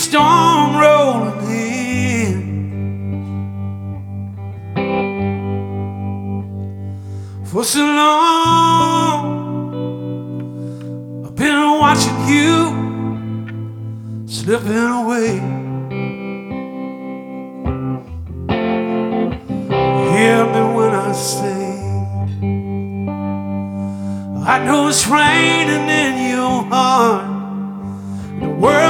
storm rolling in. For so long I've been watching you slipping away. Hear me when I say I know it's raining in your heart. The world